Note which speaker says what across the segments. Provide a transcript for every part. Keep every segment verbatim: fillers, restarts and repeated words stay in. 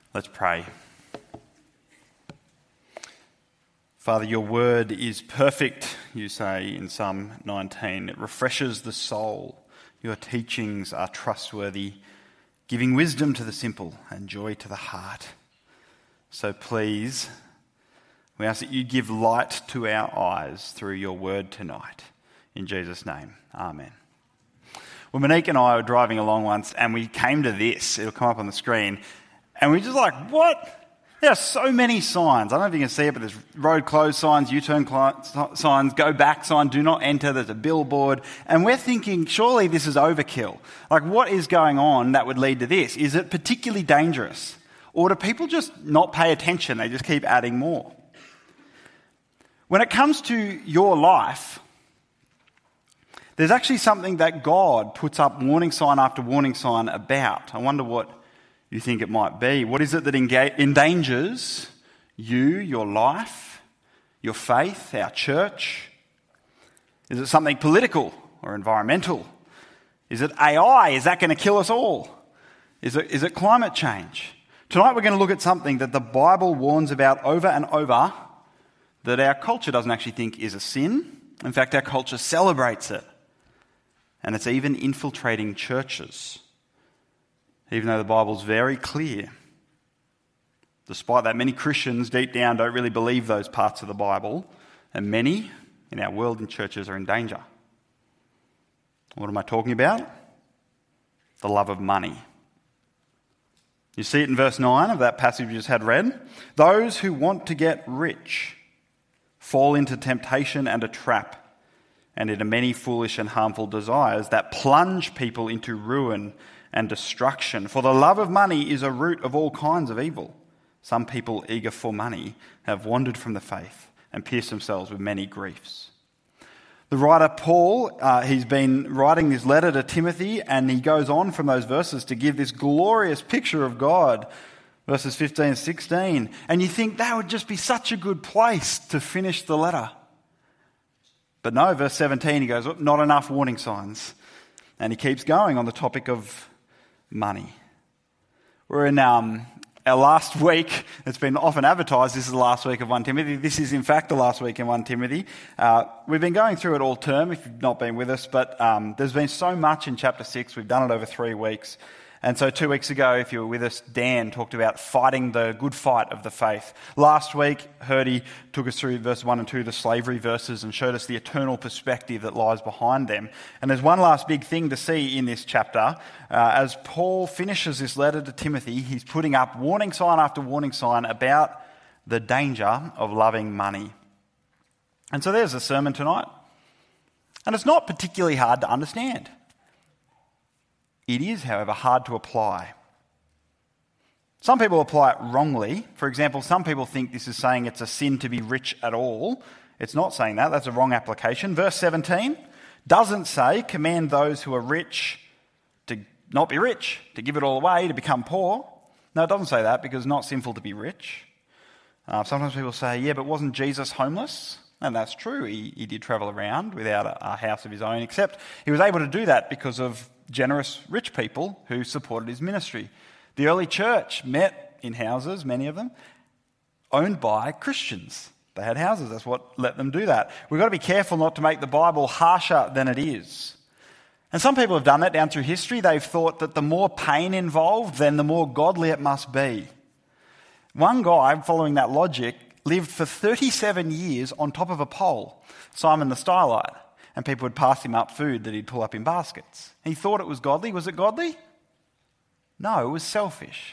Speaker 1: Let's pray. Father, your word is perfect, you say in Psalm nineteen. It refreshes the soul. Your teachings are trustworthy, giving wisdom to the simple and joy to the heart. So please, we ask that you give light to our eyes through your word tonight. In Jesus' name, amen. Well, Monique and I were driving along once and we came to this. It'll come up on the screen. And we were just like, what? There are so many signs. I don't know if you can see it, but there's road closed signs, U-turn cl- signs, go back sign, do not enter. There's a billboard. And we're thinking, surely this is overkill. Like, what is going on that would lead to this? Is it particularly dangerous? Or do people just not pay attention? They just keep adding more. When it comes to your life, there's actually something that God puts up warning sign after warning sign about. I wonder what you think it might be. What is it that enga- endangers you, your life, your faith, our church? Is it something political or environmental? Is it A I? Is that going to kill us all? Is it, is it climate change? Tonight we're going to look at something that the Bible warns about over and over that our culture doesn't actually think is a sin. In fact, our culture celebrates it. And it's even infiltrating churches, even though the Bible's very clear. Despite that, many Christians deep down don't really believe those parts of the Bible, and many in our world and churches are in danger. What am I talking about? The love of money. You see it in verse nine of that passage we just had read. Those who want to get rich fall into temptation and a trap, and into many foolish and harmful desires that plunge people into ruin and destruction. For the love of money is a root of all kinds of evil. Some people eager for money have wandered from the faith and pierced themselves with many griefs. The writer Paul, uh, he's been writing this letter to Timothy, and he goes on from those verses to give this glorious picture of God, verses fifteen and sixteen. And you think that would just be such a good place to finish the letter. But no, verse seventeen, he goes, not enough warning signs. And he keeps going on the topic of money. We're in um, our last week. It's been often advertised this is the last week of First Timothy. This is in fact the last week in First Timothy. Uh, we've been going through it all term if you've not been with us, but um, there's been so much in chapter six. We've done it over three weeks. And so two weeks ago, if you were with us, Dan talked about fighting the good fight of the faith. Last week, Herdy took us through verse one and two, the slavery verses, and showed us the eternal perspective that lies behind them. And there's one last big thing to see in this chapter. Uh, as Paul finishes this letter to Timothy, he's putting up warning sign after warning sign about the danger of loving money. And so there's the sermon tonight. And it's not particularly hard to understand. It is, however, hard to apply. Some people apply it wrongly. For example, some people think this is saying it's a sin to be rich at all. It's not saying that. That's a wrong application. Verse seventeen doesn't say, command those who are rich to not be rich, to give it all away, to become poor. No, it doesn't say that because it's not sinful to be rich. Uh, sometimes people say, yeah, but wasn't Jesus homeless? And that's true. He, he did travel around without a, a house of his own, except he was able to do that because of generous rich people who supported his ministry. The early church met in houses, many of them, owned by Christians. They had houses. That's what let them do that. We've got to be careful not to make the Bible harsher than it is. And some people have done that down through history. They've thought that the more pain involved, then the more godly it must be. One guy, following that logic, lived for thirty-seven years on top of a pole, Simon the Stylite. And people would pass him up food that he'd pull up in baskets. He thought it was godly. Was it godly? No, it was selfish.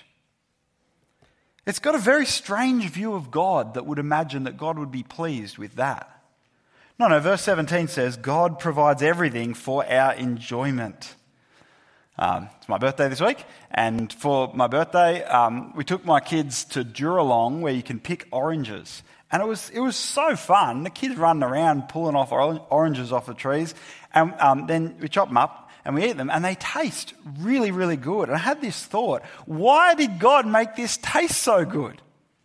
Speaker 1: It's got a very strange view of God that would imagine that God would be pleased with that. No, no, verse seventeen says, God provides everything for our enjoyment. Um, it's my birthday this week, and for my birthday, um, we took my kids to Duralong where you can pick oranges. And it was it was so fun. The kids running around pulling off oranges off the trees. And um, then we chop them up and we eat them. And they taste really, really good. And I had this thought, why did God make this taste so good?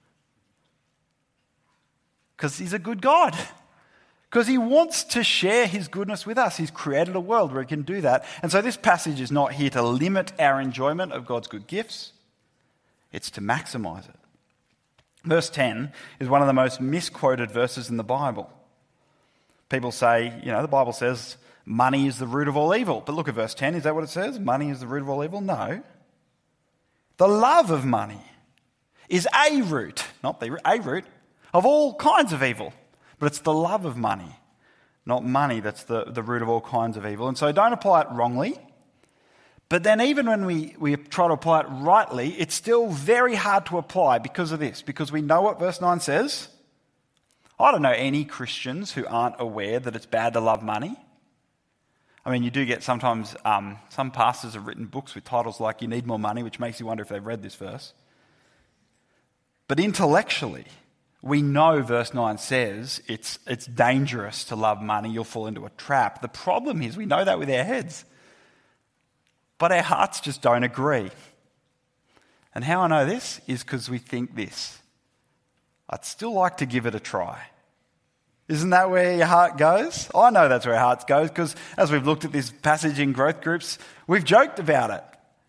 Speaker 1: Because he's a good God. Because he wants to share his goodness with us. He's created a world where he can do that. And so this passage is not here to limit our enjoyment of God's good gifts. It's to maximize it. Verse ten is one of the most misquoted verses in the Bible. People say, you know, the Bible says money is the root of all evil. But look at verse ten. Is that what it says? Money is the root of all evil? No. The love of money is a root, not the a root, of all kinds of evil. But it's the love of money, not money, that's the, the root of all kinds of evil. And so don't apply it wrongly. But then even when we, we try to apply it rightly, it's still very hard to apply because of this. Because we know what verse nine says. I don't know any Christians who aren't aware that it's bad to love money. I mean, you do get sometimes, um, some pastors have written books with titles like You Need More Money, which makes you wonder if they've read this verse. But intellectually, we know verse nine says it's, it's dangerous to love money, you'll fall into a trap. The problem is we know that with our heads. But our hearts just don't agree. And how I know this is because we think this. I'd still like to give it a try. Isn't that where your heart goes? I know that's where our hearts goes because as we've looked at this passage in growth groups, we've joked about it.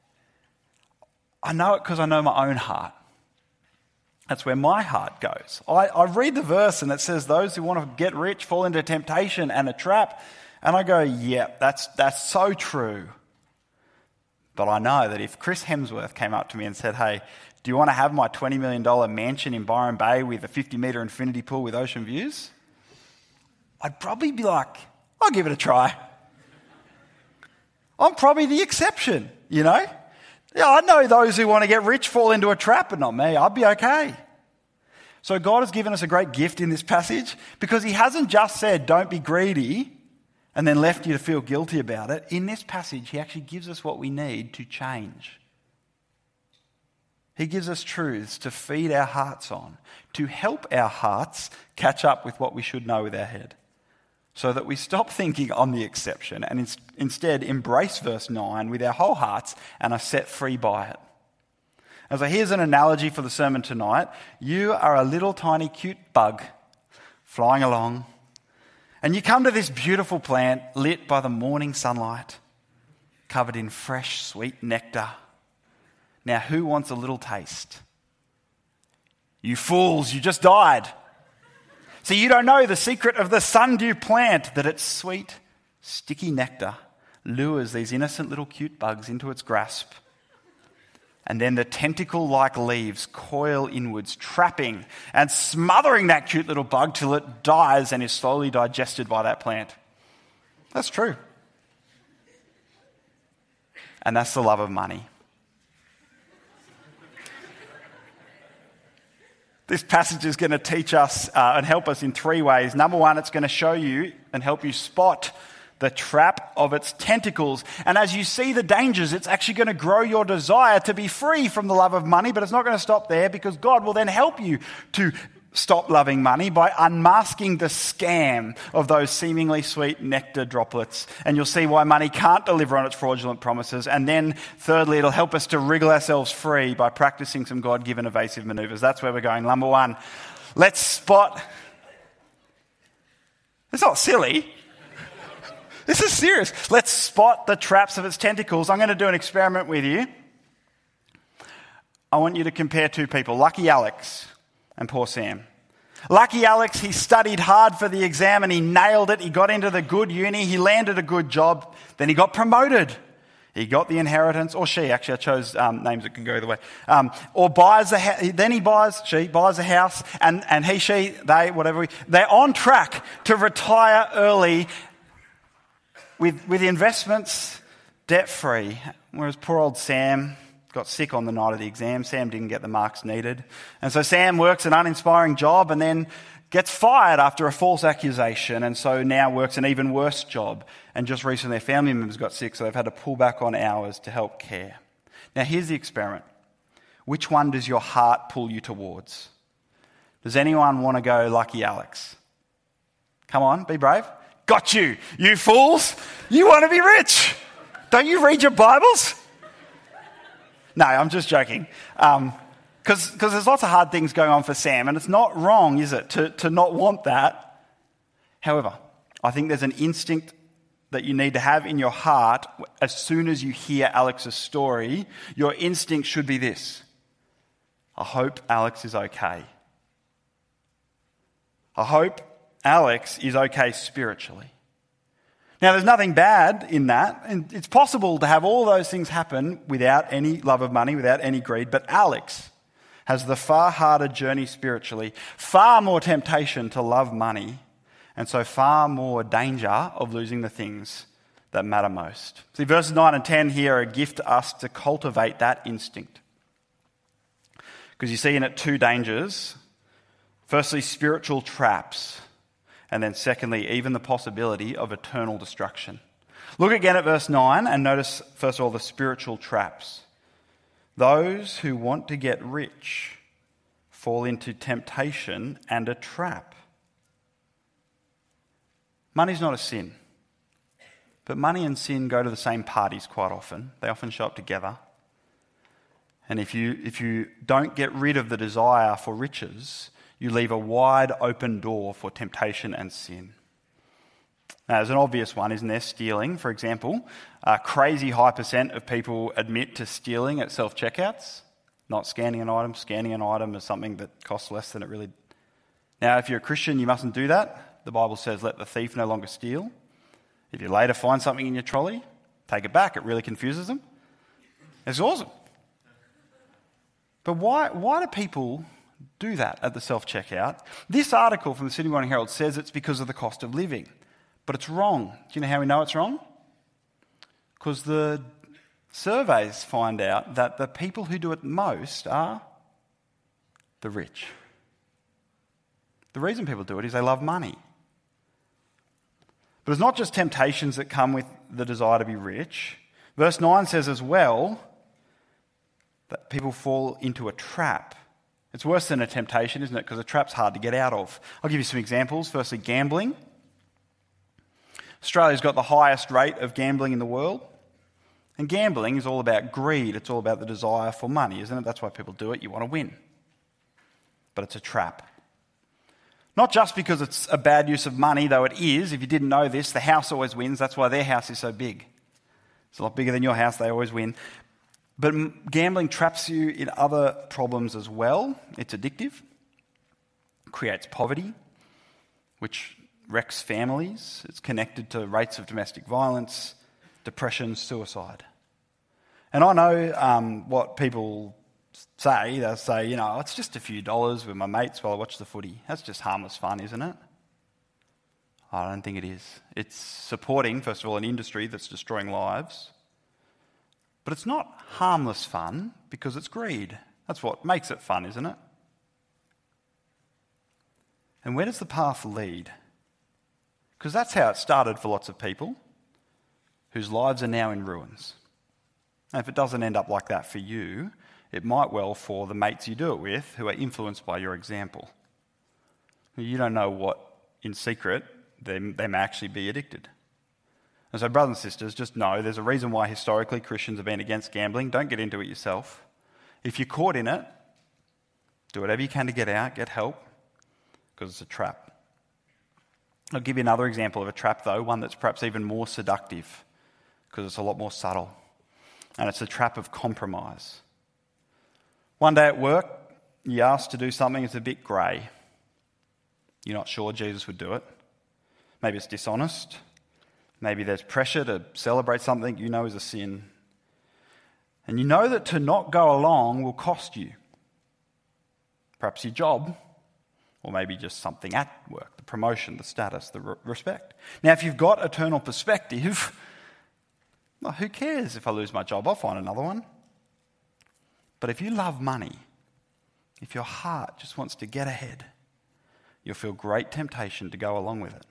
Speaker 1: I know it because I know my own heart. That's where my heart goes. I, I read the verse and it says those who want to get rich fall into temptation and a trap. And I go, yeah, that's that's so true. But I know that if Chris Hemsworth came up to me and said, hey, do you want to have my twenty million dollars mansion in Byron Bay with a fifty metre infinity pool with ocean views? I'd probably be like, I'll give it a try. I'm probably the exception, you know? Yeah, I know those who want to get rich fall into a trap, but not me. I'd be okay. So God has given us a great gift in this passage because he hasn't just said, don't be greedy, and then left you to feel guilty about it. In this passage, he actually gives us what we need to change. He gives us truths to feed our hearts on, to help our hearts catch up with what we should know with our head, so that we stop thinking I'm the exception and in- instead embrace verse nine with our whole hearts and are set free by it. And so here's an analogy for the sermon tonight. You are a little tiny cute bug flying along, and you come to this beautiful plant lit by the morning sunlight, covered in fresh, sweet nectar. Now, who wants a little taste? You fools, you just died. So you don't know the secret of the sundew plant, that its sweet, sticky nectar lures these innocent little cute bugs into its grasp. And then the tentacle-like leaves coil inwards, trapping and smothering that cute little bug till it dies and is slowly digested by that plant. That's true. And that's the love of money. This passage is going to teach us uh, and help us in three ways. Number one, it's going to show you and help you spot the trap of its tentacles. And as you see the dangers, it's actually going to grow your desire to be free from the love of money, but it's not going to stop there because God will then help you to stop loving money by unmasking the scam of those seemingly sweet nectar droplets. And you'll see why money can't deliver on its fraudulent promises. And then thirdly, it'll help us to wriggle ourselves free by practicing some God-given evasive maneuvers. That's where we're going. Number one, let's spot. It's not silly. This is serious. Let's spot the traps of its tentacles. I'm going to do an experiment with you. I want you to compare two people, Lucky Alex and poor Sam. Lucky Alex, he studied hard for the exam and he nailed it. He got into the good uni. He landed a good job. Then he got promoted. He got the inheritance, or she, actually, I chose um, names that can go either way. Um, or buys a ha- then he buys, she buys a house, and, and he, she, they, whatever, we, they're on track to retire early with, with investments debt-free. Whereas poor old Sam got sick on the night of the exam. Sam didn't get the marks needed. And so Sam works an uninspiring job and then gets fired after a false accusation, and so now works an even worse job. And just recently their family members got sick, so they've had to pull back on hours to help care. Now here's the experiment. Which one does your heart pull you towards? Does anyone want to go Lucky Alex? Come on, be brave. Got you, you fools. You want to be rich. Don't you read your Bibles? No, I'm just joking. Um, Because there's lots of hard things going on for Sam, and it's not wrong, is it, to, to not want that. However, I think there's an instinct that you need to have in your heart as soon as you hear Alex's story. Your instinct should be this: hope Alex is okay. I hope Alex is okay spiritually. Now, there's nothing bad in that, and it's possible to have all those things happen without any love of money, without any greed, but Alex has the far harder journey spiritually, far more temptation to love money, and so far more danger of losing the things that matter most. See, verses nine and ten here are a gift to us to cultivate that instinct. Because you see in it two dangers. Firstly, spiritual traps. And then secondly, even the possibility of eternal destruction. Look again at verse nine and notice, first of all, the spiritual traps. Those who want to get rich fall into temptation and a trap. Money's not a sin. But money and sin go to the same parties quite often. They often show up together. And if you, if you don't get rid of the desire for riches, you leave a wide open door for temptation and sin. Now, there's an obvious one, isn't there? Stealing, for example. A crazy high percent of people admit to stealing at self-checkouts. Not scanning an item. Scanning an item is something that costs less than it really... Now, if you're a Christian, you mustn't do that. The Bible says, let the thief no longer steal. If you later find something in your trolley, take it back. It really confuses them. It's awesome. But why, why do people do that at the self-checkout? This article from the Sydney Morning Herald says it's because of the cost of living. But it's wrong. Do you know how we know it's wrong? Because the surveys find out that the people who do it most are the rich. The reason people do it is they love money. But it's not just temptations that come with the desire to be rich. Verse nine says as well that people fall into a trap. It's worse than a temptation, isn't it? Because a trap's hard to get out of. I'll give you some examples. Firstly, gambling. Australia's got the highest rate of gambling in the world. And gambling is all about greed. It's all about the desire for money, isn't it? That's why people do it. You want to win. But it's a trap. Not just because it's a bad use of money, though it is. If you didn't know this, the house always wins. That's why their house is so big. It's a lot bigger than your house. They always win. But gambling traps you in other problems as well. It's addictive. It creates poverty, which wrecks families. It's connected to rates of domestic violence, depression, suicide. And I know um, what people say. They'll say, you know, it's just a few dollars with my mates while I watch the footy. That's just harmless fun, isn't it? I don't think it is. It's supporting, first of all, an industry that's destroying lives. But it's not harmless fun because it's greed. That's what makes it fun, isn't it? And where does the path lead? Because that's how it started for lots of people whose lives are now in ruins. And if it doesn't end up like that for you, it might well for the mates you do it with who are influenced by your example. You don't know what, in secret, they, they may actually be addicted. And so, brothers and sisters, just know there's a reason why historically Christians have been against gambling. Don't get into it yourself. If you're caught in it, do whatever you can to get out, get help, because it's a trap. I'll give you another example of a trap, though, one that's perhaps even more seductive, because it's a lot more subtle. And it's the trap of compromise. One day at work, you're asked to do something that's a bit grey. You're not sure Jesus would do it. Maybe it's dishonest. Maybe there's pressure to celebrate something you know is a sin. And you know that to not go along will cost you. Perhaps your job, or maybe just something at work, the promotion, the status, the re- respect. Now, if you've got eternal perspective, well, who cares if I lose my job? I'll find another one. But if you love money, if your heart just wants to get ahead, you'll feel great temptation to go along with it.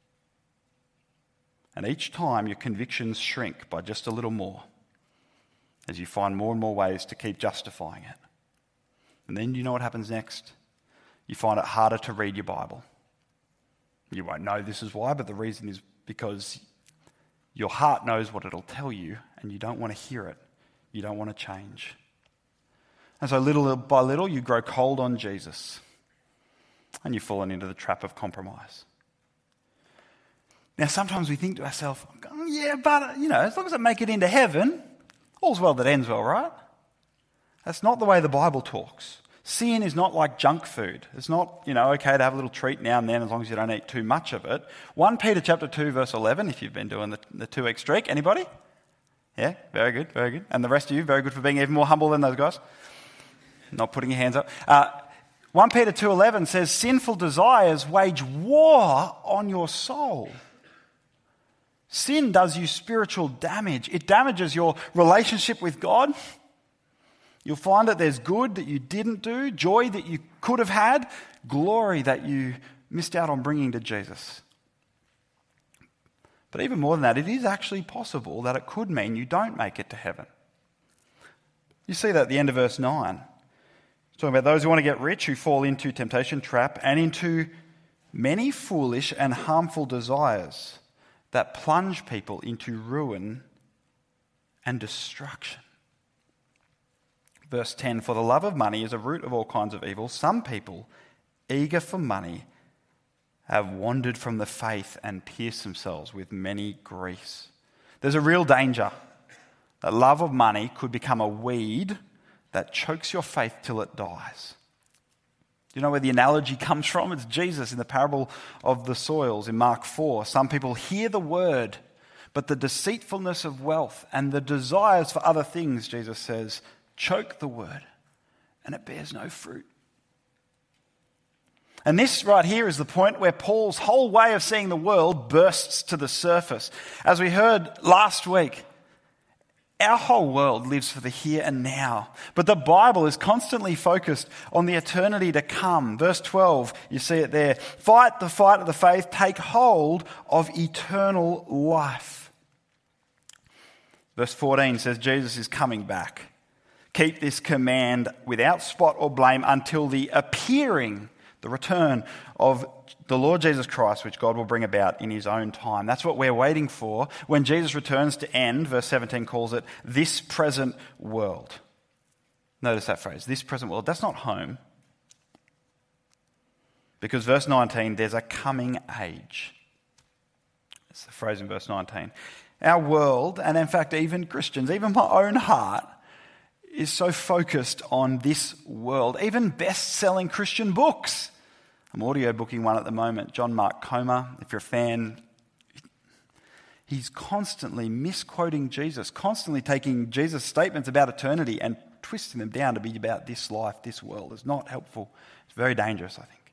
Speaker 1: And each time your convictions shrink by just a little more as you find more and more ways to keep justifying it. And then you know what happens next? You find it harder to read your Bible. You won't know this is why, but the reason is because your heart knows what it'll tell you and you don't want to hear it. You don't want to change. And so little by little you grow cold on Jesus and you've fallen into the trap of compromise. Now, sometimes we think to ourselves, oh, yeah, but, you know, as long as I make it into heaven, all's well that ends well, right? That's not the way the Bible talks. Sin is not like junk food. It's not, you know, okay to have a little treat now and then as long as you don't eat too much of it. First Peter chapter two, verse eleven, if you've been doing the, the two-week streak. Anybody? Yeah, very good, very good. And the rest of you, very good for being even more humble than those guys. Not putting your hands up. Uh, First Peter two eleven says, sinful desires wage war on your soul. Sin does you spiritual damage. It damages your relationship with God. You'll find that there's good that you didn't do, joy that you could have had, glory that you missed out on bringing to Jesus. But even more than that, it is actually possible that it could mean you don't make it to heaven. You see that at the end of verse nine. It's talking about those who want to get rich, who fall into temptation, trap, and into many foolish and harmful desires that plunge people into ruin and destruction. Verse ten, for the love of money is a root of all kinds of evil. Some people, eager for money, have wandered from the faith and pierced themselves with many griefs. There's a real danger that love of money could become a weed that chokes your faith till it dies. Do you know where the analogy comes from? It's Jesus in the parable of the soils in Mark four. Some people hear the word, but the deceitfulness of wealth and the desires for other things, Jesus says, choke the word, and it bears no fruit. And this right here is the point where Paul's whole way of seeing the world bursts to the surface. As we heard last week, our whole world lives for the here and now. But the Bible is constantly focused on the eternity to come. Verse twelve, you see it there. Fight the fight of the faith, take hold of eternal life. Verse fourteen says Jesus is coming back. Keep this command without spot or blame until the appearing, the return of the Lord Jesus Christ, which God will bring about in his own time. That's what we're waiting for when Jesus returns to end, verse seventeen calls it, this present world. Notice that phrase, this present world. That's not home. Because verse nineteen, there's a coming age. That's the phrase in verse nineteen. Our world, and in fact even Christians, even my own heart, is so focused on this world. Even best-selling Christian books. I'm audio-booking one at the moment, John Mark Comer. If you're a fan, he's constantly misquoting Jesus, constantly taking Jesus' statements about eternity and twisting them down to be about this life, this world. It's not helpful. It's very dangerous, I think.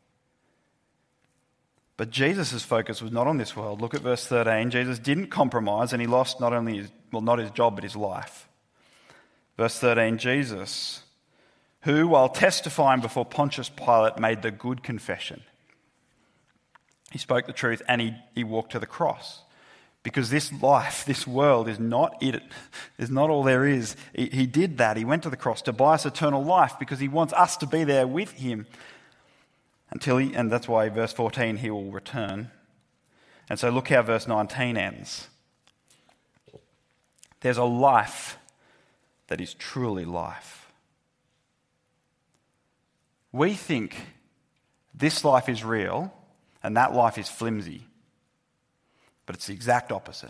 Speaker 1: But Jesus' focus was not on this world. Look at verse thirteen. Jesus didn't compromise, and he lost not only his, well, not his job, but his life. Verse thirteen, Jesus, who, while testifying before Pontius Pilate, made the good confession. He spoke the truth and he, he walked to the cross. Because this life, this world is not it, is not all there is. He, he did that. He went to the cross to buy us eternal life because he wants us to be there with him until he, and that's why verse fourteen, he will return. And so look how verse nineteen ends. There's a life that is truly life. We think this life is real and that life is flimsy, but it's the exact opposite.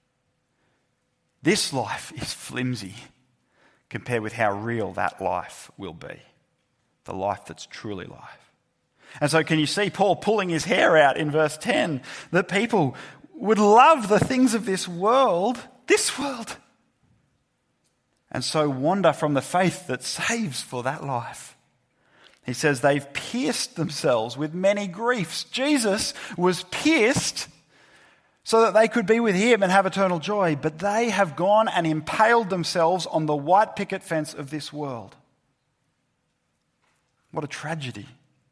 Speaker 1: This life is flimsy compared with how real that life will be, the life that's truly life. And so can you see Paul pulling his hair out in verse ten, that people would love the things of this world, this world, and so wander from the faith that saves for that life. He says they've pierced themselves with many griefs. Jesus was pierced so that they could be with him and have eternal joy, but they have gone and impaled themselves on the white picket fence of this world. What a tragedy.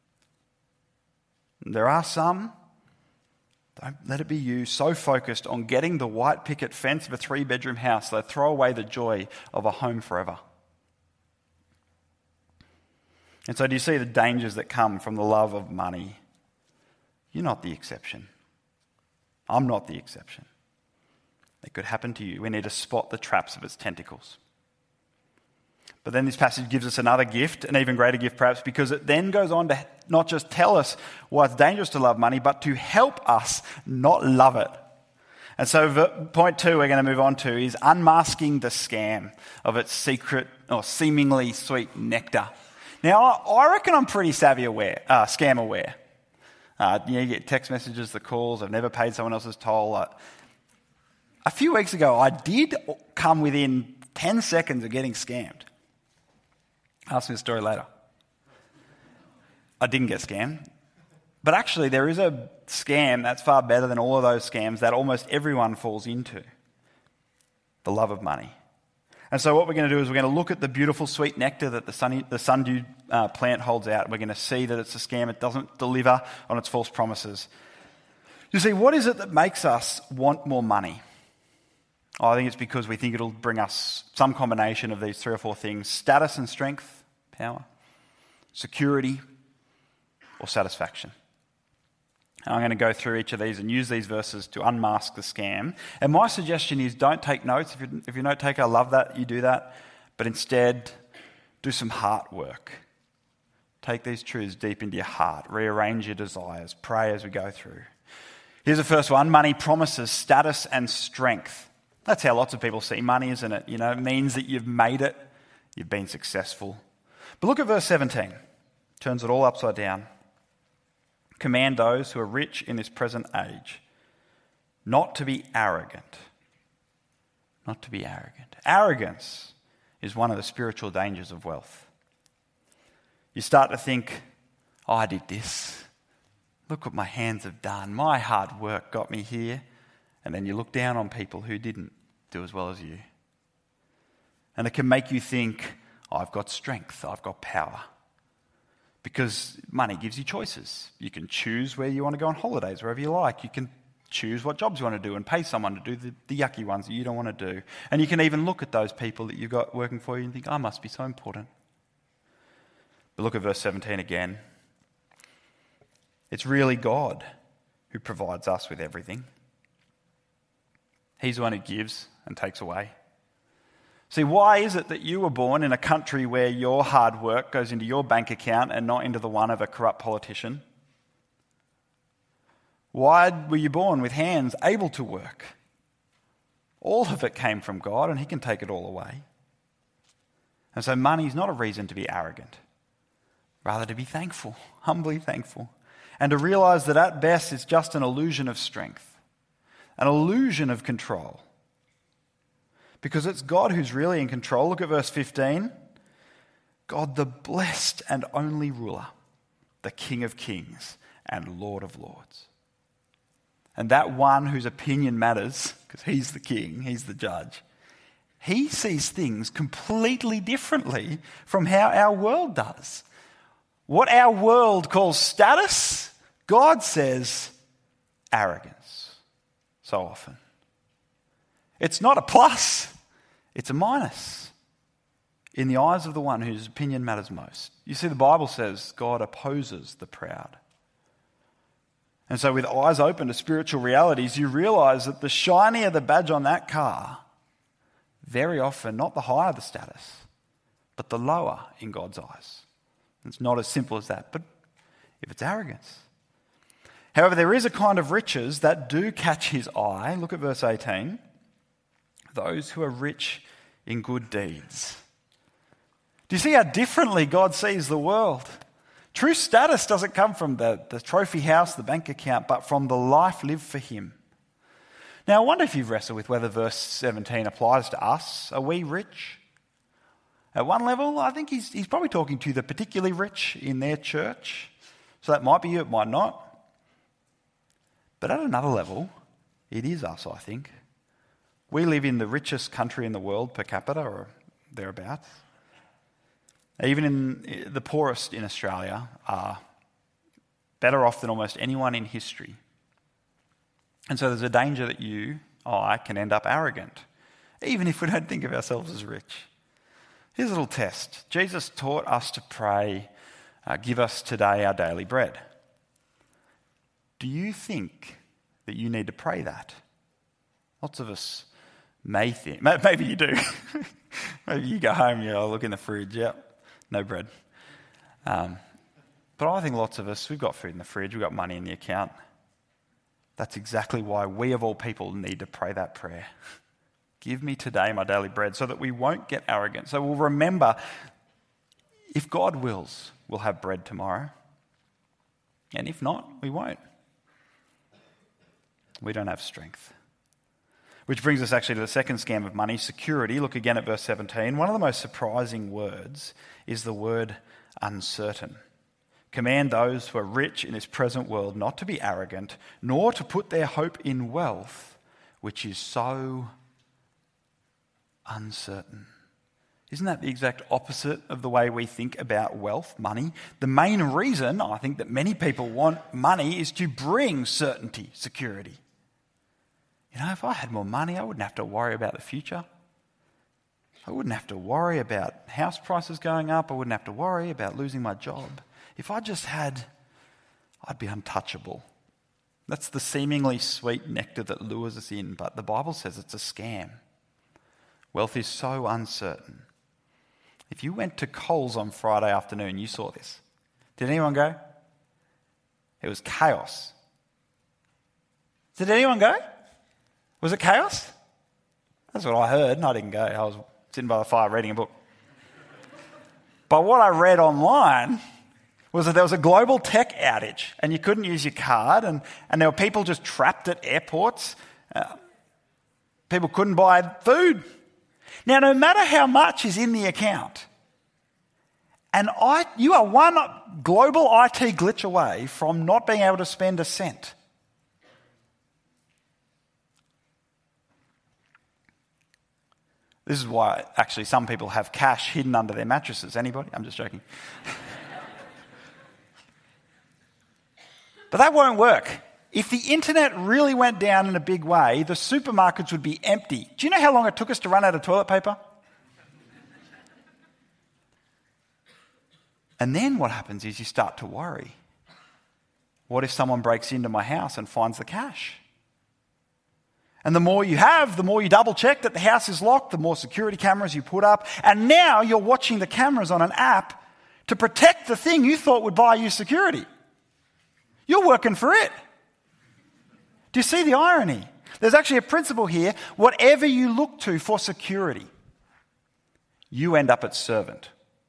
Speaker 1: There are some, don't let it be you, so focused on getting the white picket fence of a three-bedroom house they throw away the joy of a home forever. And so do you see the dangers that come from the love of money? You're not the exception. I'm not the exception. It could happen to you. We need to spot the traps of its tentacles. But then this passage gives us another gift, an even greater gift perhaps, because it then goes on to not just tell us why it's dangerous to love money, but to help us not love it. And so point two we're going to move on to is unmasking the scam of its secret or seemingly sweet nectar. Now, I reckon I'm pretty savvy aware, uh, scam aware. Uh, you know, you get text messages, the calls, I've never paid someone else's toll. Uh, a few weeks ago, I did come within ten seconds of getting scammed. Ask me the story later. I didn't get scammed. But actually, there is a scam that's far better than all of those scams that almost everyone falls into. The love of money. And so what we're going to do is we're going to look at the beautiful sweet nectar that the, sunny, the sundew uh, plant holds out. We're going to see that it's a scam. It doesn't deliver on its false promises. You see, what is it that makes us want more money? Oh, I think it's because we think it'll bring us some combination of these three or four things: status and strength, power, security, or satisfaction. And I'm going to go through each of these and use these verses to unmask the scam. And my suggestion is don't take notes. If you're, if you're a note taker, I love that you do that. But instead, do some heart work. Take these truths deep into your heart. Rearrange your desires. Pray as we go through. Here's the first one. Money promises status and strength. That's how lots of people see money, isn't it? You know, it means that you've made it. You've been successful. But look at verse seventeen. Turns it all upside down. Command those who are rich in this present age not to be arrogant. Not to be arrogant. Arrogance is one of the spiritual dangers of wealth. You start to think, oh, I did this. Look what my hands have done. My hard work got me here. And then you look down on people who didn't do as well as you. And it can make you think, oh, I've got strength, I've got power. Because money gives you choices. You can choose where you want to go on holidays, wherever you like. You can choose what jobs you want to do and pay someone to do the, the yucky ones that you don't want to do. And you can even look at those people that you've got working for you and think, I must be so important. But look at verse seventeen again. It's really God who provides us with everything. He's the one who gives and takes away. See, why is it that you were born in a country where your hard work goes into your bank account and not into the one of a corrupt politician? Why were you born with hands able to work? All of it came from God, and He can take it all away. And so money is not a reason to be arrogant, rather to be thankful, humbly thankful, and to realize that at best it's just an illusion of strength, an illusion of control. Because it's God who's really in control. Look at verse fifteen. God, the blessed and only ruler, the King of kings and Lord of lords. And that one whose opinion matters, because He's the king, He's the judge, He sees things completely differently from how our world does. What our world calls status, God says arrogance so often. It's not a plus, it's a minus in the eyes of the one whose opinion matters most. You see, the Bible says God opposes the proud. And so with eyes open to spiritual realities, you realize that the shinier the badge on that car, very often not the higher the status, but the lower in God's eyes. It's not as simple as that, but if it's arrogance. However, there is a kind of riches that do catch His eye. Look at verse eighteen. Those who are rich in good deeds. Do you see how differently God sees the world? True status doesn't come from the, the trophy house, the bank account, but from the life lived for Him. Now, I wonder if you've wrestled with whether verse seventeen applies to us. Are we rich? At one level, I think he's, he's probably talking to the particularly rich in their church. So that might be you, it might not. But at another level, it is us, I think. We live in the richest country in the world per capita, or thereabouts. Even in the poorest in Australia are better off than almost anyone in history. And so there's a danger that you, or I, can end up arrogant, even if we don't think of ourselves as rich. Here's a little test. Jesus taught us to pray, uh, give us today our daily bread. Do you think that you need to pray that? Lots of us may think, maybe you do. Maybe you go home, you look in the fridge, yep, no bread. Um, but I think lots of us, we've got food in the fridge, we've got money in the account. That's exactly why we of all people need to pray that prayer. Give me today my daily bread, so that we won't get arrogant. So we'll remember, If God wills, we'll have bread tomorrow. And if not, we won't. We don't have strength. Which brings us actually to the second scam of money, security. Look again at verse seventeen. One of the most surprising words is the word uncertain. Command those who are rich in this present world not to be arrogant, nor to put their hope in wealth, which is so uncertain. Isn't that the exact opposite of the way we think about wealth, money? The main reason I think that many people want money is to bring certainty, security. You know, if I had more money, I wouldn't have to worry about the future. I wouldn't have to worry about house prices going up. I wouldn't have to worry about losing my job. If I just had, I'd be untouchable. That's the seemingly sweet nectar that lures us in, but the Bible says it's a scam. Wealth is so uncertain. If you went to Coles on Friday afternoon, you saw this. Did anyone go? It was chaos. Did anyone go? Was it chaos? That's what I heard, and I didn't go. I was sitting by the fire reading a book. But what I read online was that there was a global tech outage, and you couldn't use your card, and, and there were people just trapped at airports. Uh, people couldn't buy food. Now, no matter how much is in the account, and I, you are one global I T glitch away from not being able to spend a cent. This is why actually some people have cash hidden under their mattresses. Anybody? I'm just joking. But that won't work. If the internet really went down in a big way, the supermarkets would be empty. Do you know how long it took us to run out of toilet paper? And then what happens is you start to worry. What if someone breaks into my house and finds the cash? And the more you have, the more you double check that the house is locked, the more security cameras you put up. And now you're watching the cameras on an app to protect the thing you thought would buy you security. You're working for it. Do you see the irony? There's actually a principle here. Whatever you look to for security, you end up its servant.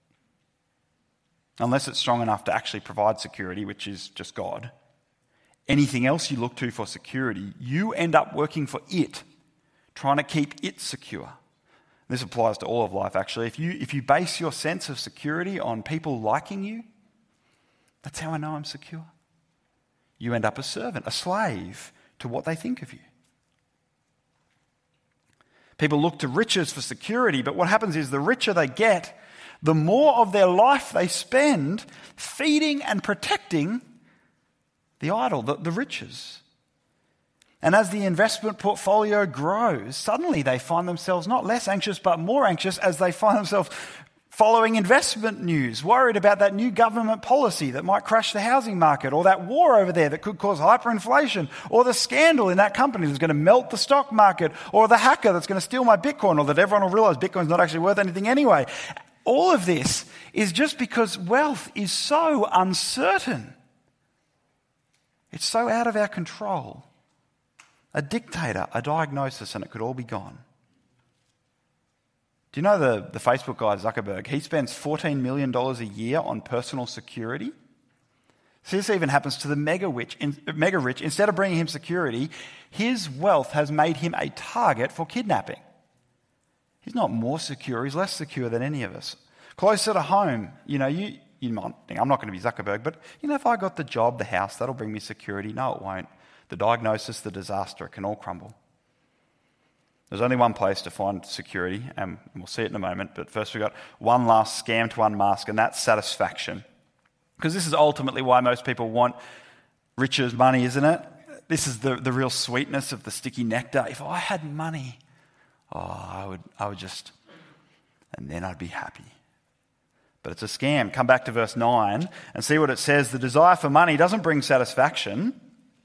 Speaker 1: Unless it's strong enough to actually provide security, which is just God. Anything else you look to for security, you end up working for it, trying to keep it secure. This applies to all of life, actually. If you, if you base your sense of security on people liking you, that's how I know I'm secure. You end up a servant, a slave to what they think of you. People look to riches for security, but what happens is the richer they get, the more of their life they spend feeding and protecting the idol, the, the riches. And as the investment portfolio grows, suddenly they find themselves not less anxious but more anxious as they find themselves following investment news, worried about that new government policy that might crash the housing market, or that war over there that could cause hyperinflation, or the scandal in that company that's going to melt the stock market, or the hacker that's going to steal my Bitcoin, or that everyone will realize Bitcoin's not actually worth anything anyway. All of this is just because wealth is so uncertain. It's so out of our control. A dictator, a diagnosis, and it could all be gone. Do you know the, the Facebook guy, Zuckerberg? He spends fourteen million dollars a year on personal security. So this even happens to the mega rich. Mega rich. Instead of bringing him security, his wealth has made him a target for kidnapping. He's not more secure, he's less secure than any of us. Closer to home, you know, you, you might think, I'm not going to be Zuckerberg, but you know, if I got the job, the house, that'll bring me security. No, it won't. The diagnosis, the disaster, it can all crumble. There's only one place to find security, and we'll see it in a moment, but first we've got one last scam to unmask, and that's satisfaction. Because this is ultimately why most people want riches, money, isn't it? This is the, the real sweetness of the sticky nectar. If I had money, oh, I would, I would just, and then I'd be happy. But it's a scam. Come back to verse nine and see what it says. The desire for money doesn't bring satisfaction.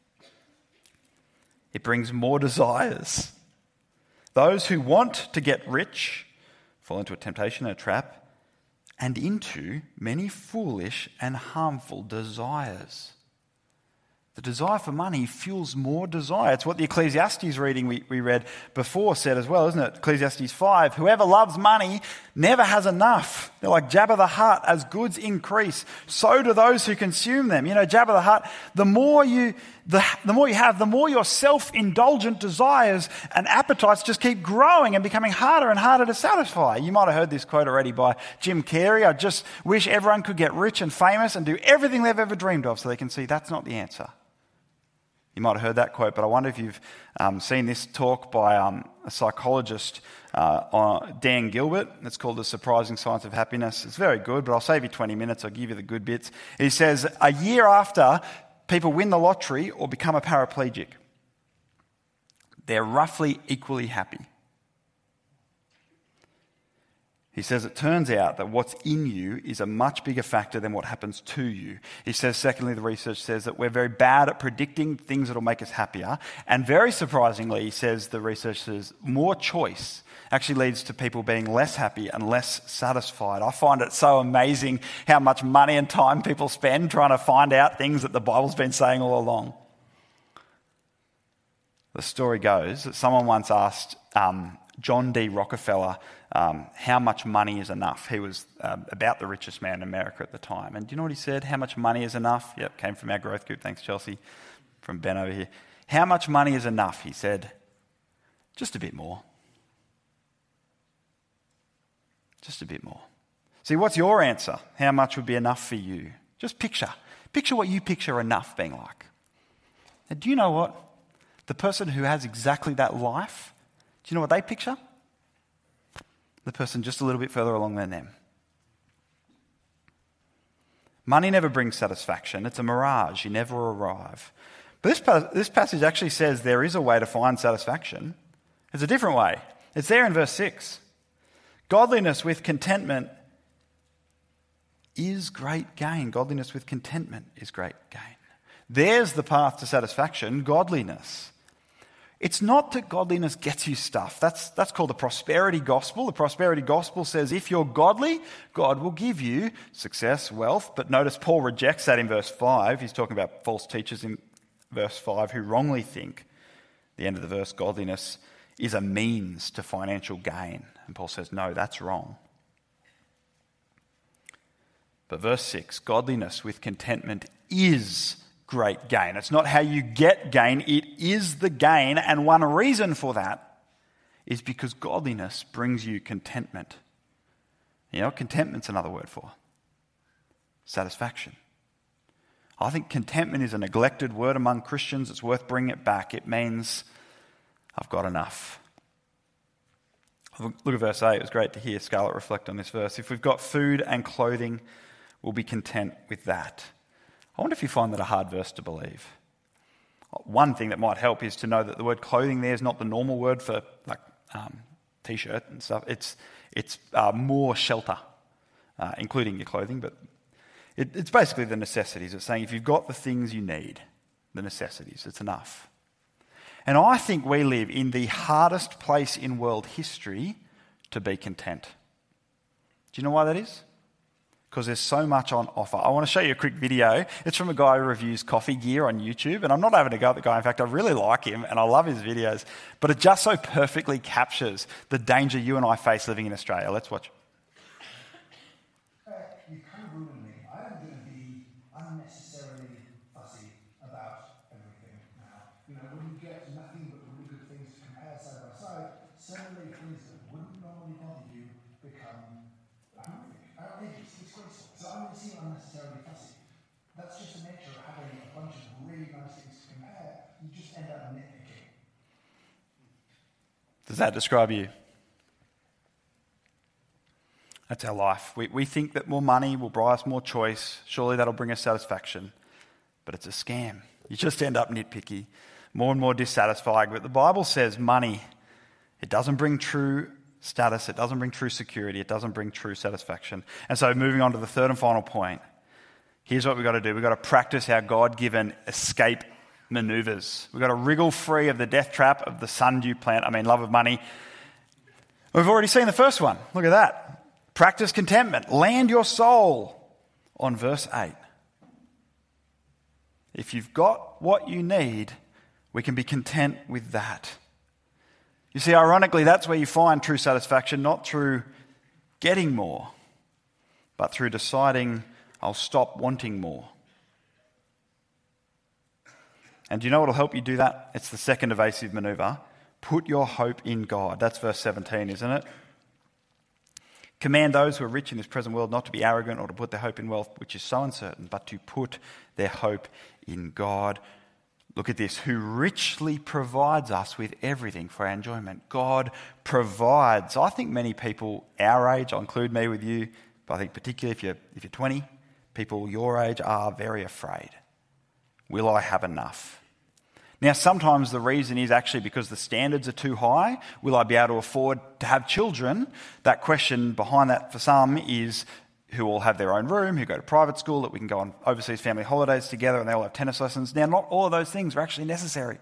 Speaker 1: It brings more desires. Those who want to get rich fall into a temptation, a trap, and into many foolish and harmful desires. The desire for money fuels more desire. It's what the Ecclesiastes reading we, we read before said as well, isn't it? Ecclesiastes five, whoever loves money never has enough. They're like Jabba the Hutt. As goods increase, so do those who consume them. You know, Jabba the Hutt, the more you, the, the more you have, the more your self-indulgent desires and appetites just keep growing and becoming harder and harder to satisfy. You might have heard this quote already by Jim Carrey. I just wish everyone could get rich and famous and do everything they've ever dreamed of so they can see that's not the answer. You might have heard that quote, but I wonder if you've um, seen this talk by um, a psychologist, uh, on Dan Gilbert. It's called The Surprising Science of Happiness. It's very good, but I'll save you twenty minutes. I'll give you the good bits. He says, a year after people win the lottery or become a paraplegic, they're roughly equally happy. He says it turns out that what's in you is a much bigger factor than what happens to you. He says, secondly, the research says that we're very bad at predicting things that will make us happier. And very surprisingly, he says, the research says, more choice actually leads to people being less happy and less satisfied. I find it so amazing how much money and time people spend trying to find out things that the Bible's been saying all along. The story goes that someone once asked um, John D. Rockefeller um, how much money is enough. He was um, about the richest man in America at the time. And do you know what he said? How much money is enough? Yep, came from our growth group. Thanks, Chelsea, from Ben over here. How much money is enough? He said, just a bit more. Just a bit more. See, what's your answer? How much would be enough for you? Just picture. Picture what you picture enough being like. And do you know what? The person who has exactly that life, do you know what they picture? The person just a little bit further along than them. Money never brings satisfaction. It's a mirage. You never arrive. But this, this passage actually says there is a way to find satisfaction. It's a different way. It's there in verse six. Godliness with contentment is great gain. Godliness with contentment is great gain. There's the path to satisfaction, godliness. It's not that godliness gets you stuff. That's, that's called the prosperity gospel. The prosperity gospel says if you're godly, God will give you success, wealth. But notice Paul rejects that in verse five. He's talking about false teachers in verse five who wrongly think, the end of the verse, godliness is a means to financial gain. And Paul says, no, that's wrong. But verse six, godliness with contentment is great gain. It's not how you get gain, it is the gain. And one reason for that is because godliness brings you contentment. You know, contentment's another word for satisfaction. I think contentment is a neglected word among Christians. It's worth bringing it back. It means I've got enough. Look at verse eight. It was great to hear Scarlett reflect on this verse. If we've got food and clothing, we'll be content with that. I wonder if you find that a hard verse to believe. One thing that might help is to know that the word clothing there is not the normal word for like um, t-shirt and stuff. It's it's uh, more shelter, uh, including your clothing, but it, it's basically the necessities. It's saying if you've got the things you need, the necessities, it's enough. And I think we live in the hardest place in world history to be content. Do you know why that is? Because there's so much on offer. I want to show you a quick video. It's from a guy who reviews coffee gear on YouTube, and I'm not having a go at the guy. In fact, I really like him, and I love his videos. But it just so perfectly captures the danger you and I face living in Australia. Let's watch.
Speaker 2: Uh, you kind of ruined me. I am going to be unnecessarily fussy about everything now. You know, when you get nothing but really good things to compare side by side, suddenly things that wouldn't normally bother you become horrific, outrageous, disgraceful. So I'm going to seem unnecessarily fussy. That's just the nature of having a bunch of really nice things to compare. You just end up nitpicking.
Speaker 1: Does that describe you? That's our life. We, we think that more money will buy us more choice. Surely that'll bring us satisfaction. But it's a scam. You just end up nitpicky, more and more dissatisfied. But the Bible says money, it doesn't bring true status, it doesn't bring true security, it doesn't bring true satisfaction. And so moving on to the third and final point, here's what we've got to do. We've got to practice our God-given escape maneuvers. We've got to wriggle free of the death trap of the sundew plant, I mean love of money. We've already seen the first one. Look at that. Practice contentment. Land your soul on verse eight. If you've got what you need, we can be content with that. You see, ironically, that's where you find true satisfaction, not through getting more, but through deciding I'll stop wanting more. And do you know what will help you do that? It's the second evasive maneuver. Put your hope in God. That's verse seventeen, isn't it? Command those who are rich in this present world not to be arrogant or to put their hope in wealth, which is so uncertain, but to put their hope in God. Look at this, who richly provides us with everything for our enjoyment. God provides. I think many people our age, I'll include me with you, but I think particularly if you're, if you're twenty, people your age are very afraid. Will I have enough? Now, sometimes the reason is actually because the standards are too high. Will I be able to afford to have children? That question behind that for some is who all have their own room, who go to private school, that we can go on overseas family holidays together and they all have tennis lessons. Now, not all of those things are actually necessary.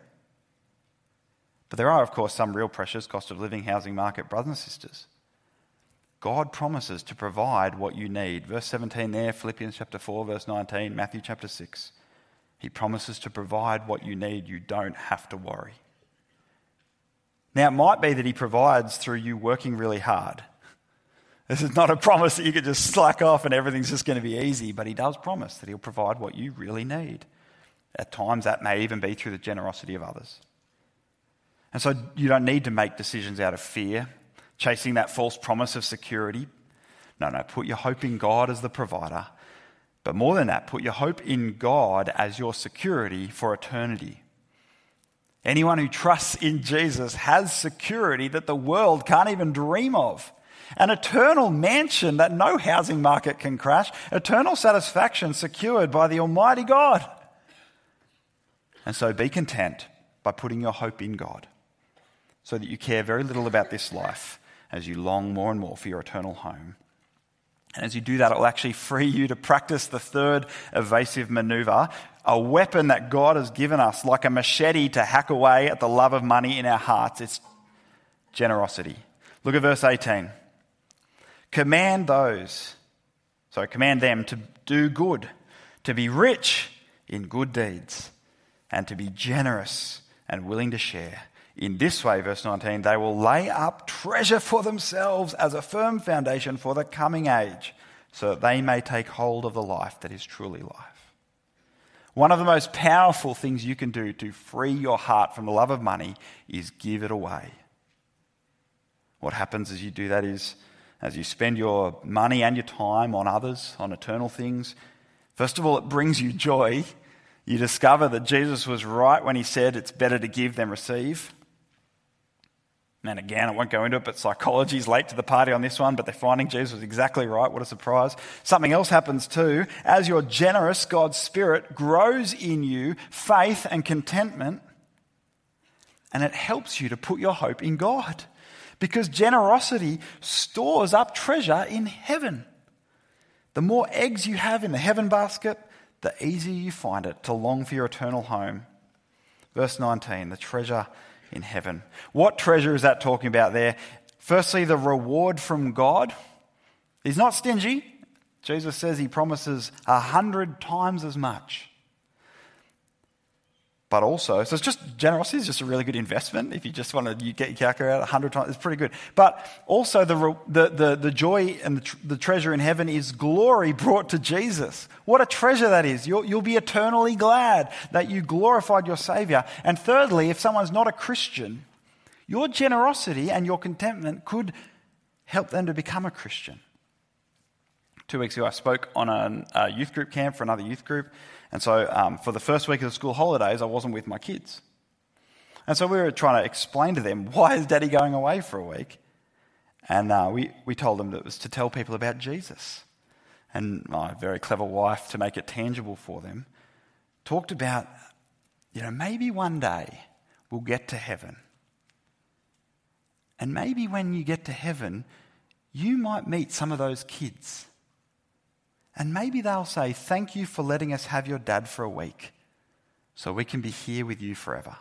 Speaker 1: But there are, of course, some real pressures, cost of living, housing market, brothers and sisters. God promises to provide what you need. Verse seventeen there, Philippians chapter four, verse nineteen, Matthew chapter six. He promises to provide what you need. You don't have to worry. Now, it might be that he provides through you working really hard. This is not a promise that you could just slack off and everything's just going to be easy, but he does promise that he'll provide what you really need. At times, that may even be through the generosity of others. And so you don't need to make decisions out of fear, chasing that false promise of security. No, no, put your hope in God as the provider. But more than that, put your hope in God as your security for eternity. Anyone who trusts in Jesus has security that the world can't even dream of. An eternal mansion that no housing market can crash. Eternal satisfaction secured by the Almighty God. And so be content by putting your hope in God, so that you care very little about this life as you long more and more for your eternal home. And as you do that, it will actually free you to practice the third evasive maneuver, a weapon that God has given us like a machete to hack away at the love of money in our hearts. It's generosity. Look at verse eighteen. Command those, so command them to do good, to be rich in good deeds, and to be generous and willing to share. In this way, verse nineteen, they will lay up treasure for themselves as a firm foundation for the coming age, so that they may take hold of the life that is truly life. One of the most powerful things you can do to free your heart from the love of money is give it away. What happens as you do that is, as you spend your money and your time on others, on eternal things, first of all, it brings you joy. You discover that Jesus was right when he said it's better to give than receive. And again, I won't go into it, but psychology's late to the party on this one, but they're finding Jesus was exactly right. What a surprise. Something else happens too. As you're generous, God's Spirit grows in you faith and contentment, and it helps you to put your hope in God, because generosity stores up treasure in heaven. The more eggs you have in the heaven basket, the easier you find it to long for your eternal home. Verse nineteen, the treasure in heaven. What treasure is that talking about there? Firstly, the reward from God. He's not stingy. Jesus says he promises a hundred times as much. But also, so it's just, generosity is just a really good investment. If you just want to you get your calculator out a hundred times, it's pretty good. But also the the the, the joy and the, tr- the treasure in heaven is glory brought to Jesus. What a treasure that is. You'll, you'll be eternally glad that you glorified your Saviour. And thirdly, if someone's not a Christian, your generosity and your contentment could help them to become a Christian. Two weeks ago, I spoke on a, a youth group camp for another youth group. And so um, for the first week of the school holidays, I wasn't with my kids. And so we were trying to explain to them, why is Daddy going away for a week? And uh, we, we told them that it was to tell people about Jesus. And my very clever wife, to make it tangible for them, talked about, you know, maybe one day we'll get to heaven. And maybe when you get to heaven, you might meet some of those kids. And maybe they'll say, thank you for letting us have your dad for a week so we can be here with you forever.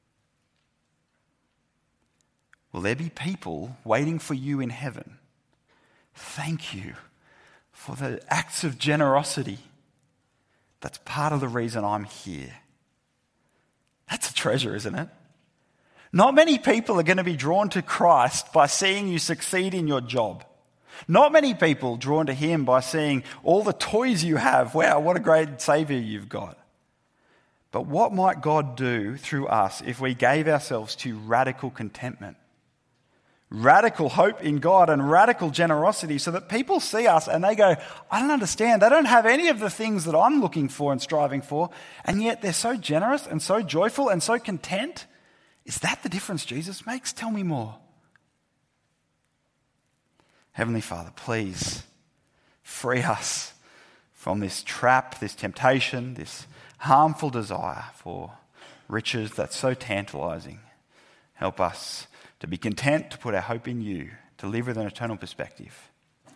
Speaker 1: Will there be people waiting for you in heaven? Thank you for the acts of generosity. That's part of the reason I'm here. That's a treasure, isn't it? Not many people are going to be drawn to Christ by seeing you succeed in your job, Not many people drawn to him by seeing all the toys you have. Wow, what a great Saviour you've got. But what might God do through us if we gave ourselves to radical contentment, radical hope in God and radical generosity so that people see us and they go, I don't understand. They don't have any of the things that I'm looking for and striving for, and yet they're so generous and so joyful and so content. Is that the difference Jesus makes? Tell me more. Heavenly Father, please free us from this trap, this temptation, this harmful desire for riches that's so tantalizing. Help us to be content, to put our hope in you, to live with an eternal perspective,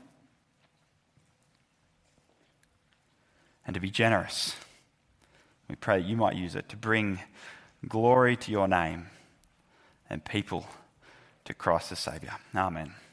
Speaker 1: and to be generous. We pray that you might use it to bring glory to your name and people to Christ the Saviour. Amen.